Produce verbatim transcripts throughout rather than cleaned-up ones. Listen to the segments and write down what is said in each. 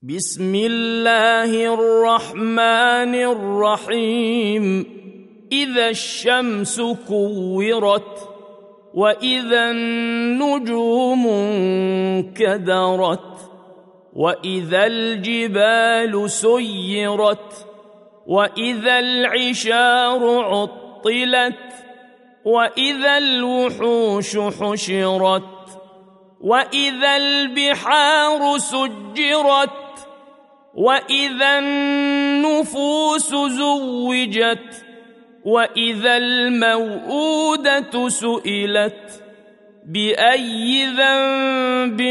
بسم الله الرحمن الرحيم إذا الشمس كورت وإذا النجوم انكدرت وإذا الجبال سيرت وإذا العشار عطلت وإذا الوحوش حشرت وإذا البحار سجرت وإذا النفوس زوجت وإذا الموءودة سئلت بأي ذنب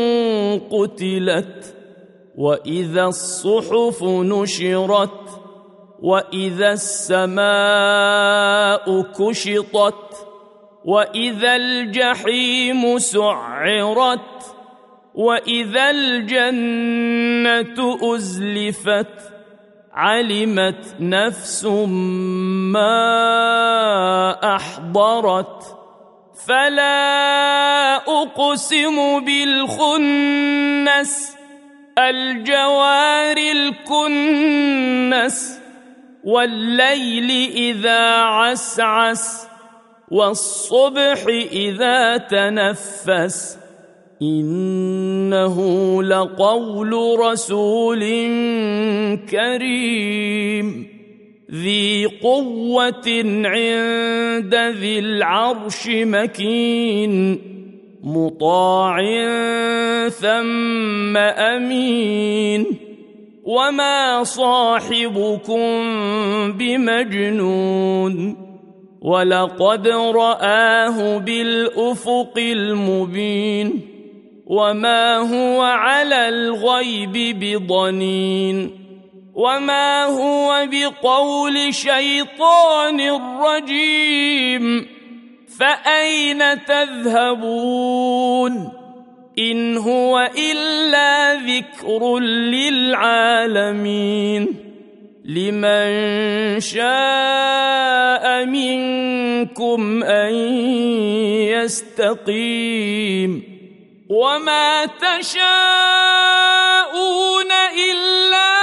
قتلت وإذا الصحف نشرت وإذا السماء كشطت وإذا الجحيم سعرت وإذا الجنة أزلفت علمت نفس ما أحضرت فلا أقسم بالخنس الجوار الكنس والليل إذا عسعس والصبح إذا تنفس إنه لقول رسول كريم ذي قوة عند ذي العرش مكين مطاع ثم أمين وما صاحبكم بمجنون ولقد رآه بالأفق المبين وما هو على الغيب بضنين وما هو بقول شيطان رجيم فأين تذهبون إن هو إلا ذكر للعالمين لمن شاء منكم أن يستقيم وما تشاءون إلا